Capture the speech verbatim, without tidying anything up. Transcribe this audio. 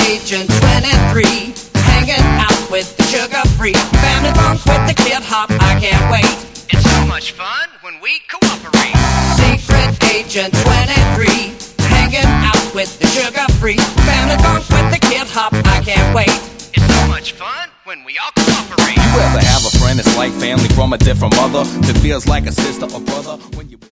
Agent twenty-three, hanging out with the sugar-free family funk with the kid hop. I can't wait. It's so much fun when we cooperate. Secret Agent twenty-three, hanging out with the sugar-free family funk with the kid hop. I can't wait. It's so much fun when we all cooperate. You ever have a friend that's like family from a different mother that feels like a sister or brother when you